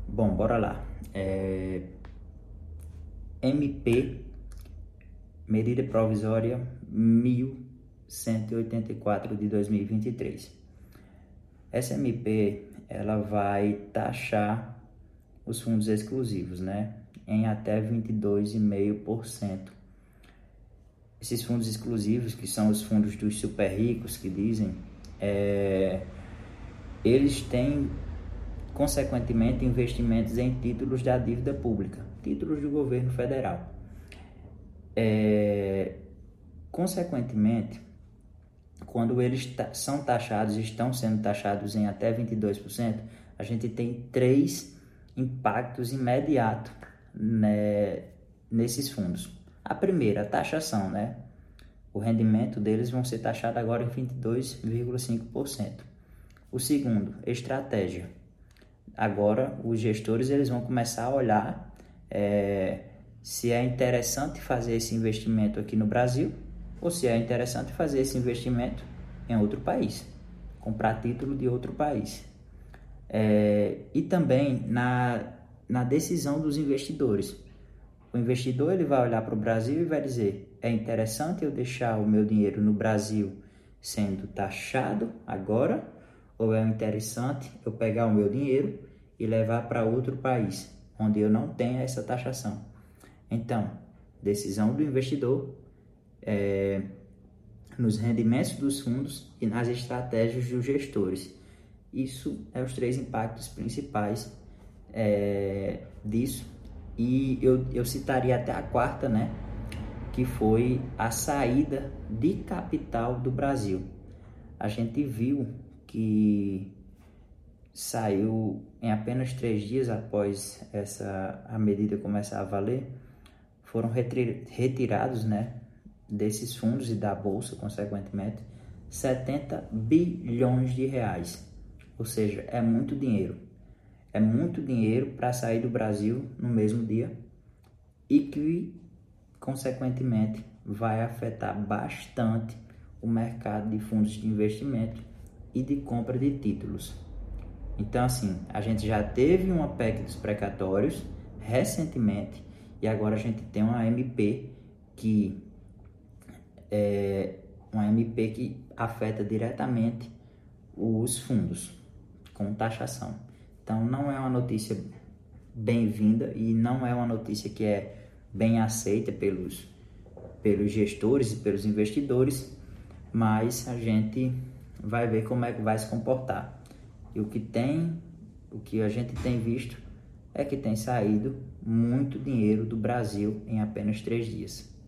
Bom, bora lá. MP, medida provisória 1184 de 2023. Essa MP, ela vai taxar os fundos exclusivos, né, em até 22,5%. Esses fundos exclusivos, que são os fundos dos super ricos, que dizem, eles têm, consequentemente, investimentos em títulos da dívida pública, títulos do governo federal. Consequentemente, quando eles são taxados, estão sendo taxados em até 22%, a gente tem três impactos imediatos, né, nesses fundos. A primeira, a taxação, né? O rendimento deles vão ser taxado agora em 22,5%. O segundo, estratégia. Agora, os gestores eles vão começar a olhar se é interessante fazer esse investimento aqui no Brasil ou se é interessante fazer esse investimento em outro país, comprar título de outro país. E também na decisão dos investidores. O investidor ele vai olhar para o Brasil e vai dizer: é interessante eu deixar o meu dinheiro no Brasil sendo taxado agora, ou é interessante eu pegar o meu dinheiro e levar para outro país, onde eu não tenha essa taxação? Então, decisão do investidor, nos rendimentos dos fundos e nas estratégias dos gestores. Isso é os três impactos principais disso. E eu citaria até a quarta, né, que foi a saída de capital do Brasil. A gente viu que saiu em apenas 3 dias após a medida começar a valer, foram retirados, né, desses fundos e da bolsa, consequentemente, 70 bilhões de reais. Ou seja, é muito dinheiro. É muito dinheiro para sair do Brasil no mesmo dia e que, consequentemente, vai afetar bastante o mercado de fundos de investimento e de compra de títulos. Então, assim, a gente já teve uma PEC dos precatórios recentemente e agora a gente tem uma MP que afeta diretamente os fundos com taxação. Então, não é uma notícia bem-vinda e não é uma notícia que é bem aceita pelos gestores e pelos investidores, mas a gente vai ver como é que vai se comportar. E o que a gente tem visto é que tem saído muito dinheiro do Brasil em apenas 3 dias.